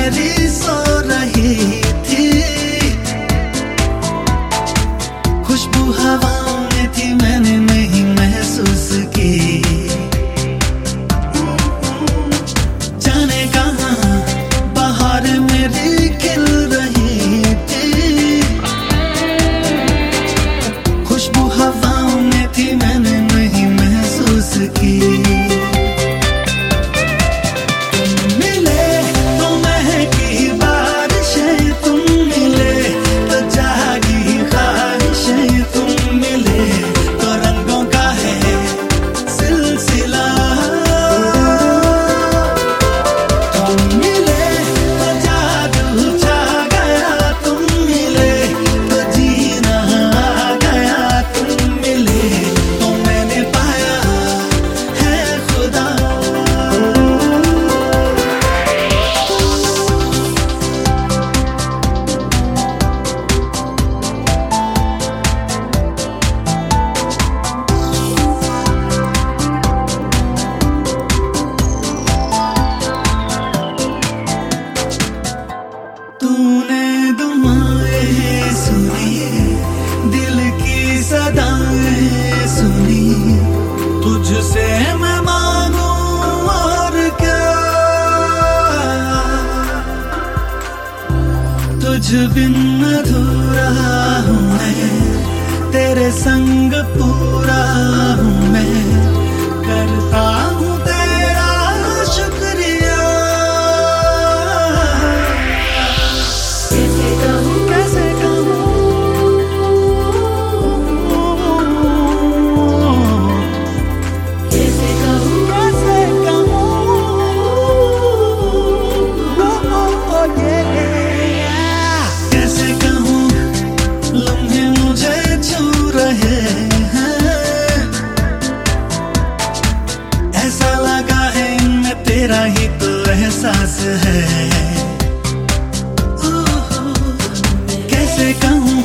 मेरी सो रही थी, खुशबू हवाओं में थी, मैंने नहीं महसूस की। जाने कहाँ बाहर मेरी खिल रही थी, खुशबू हवाओं में थी, मैंने नहीं महसूस की। तूने दुआएं सुनी, दिल की सदाएं सुनी, तुझसे मैं मांगू और क्या। तुझ बिन अधूरा हूँ मैं, तेरे संग पूरा हूँ मैं, करता हूँ तेरा शुक्रिया। तेरा ही तो एहसास है, कैसे कहूँ